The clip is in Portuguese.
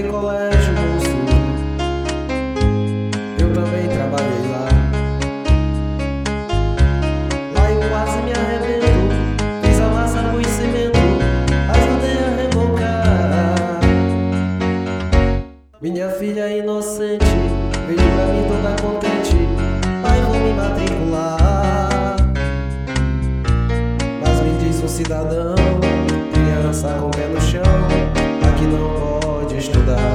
naquele colégio, moço. Eu também trabalhei lá. Lá eu quase me arrebento. Fiz a massa, pus cimento, ajudei a rebocar. Minha filha inocente veio pra mim toda contente: pai, vou me matricular. Mas me diz um cidadão, criança com o pé no chão, aqui não pode estudar.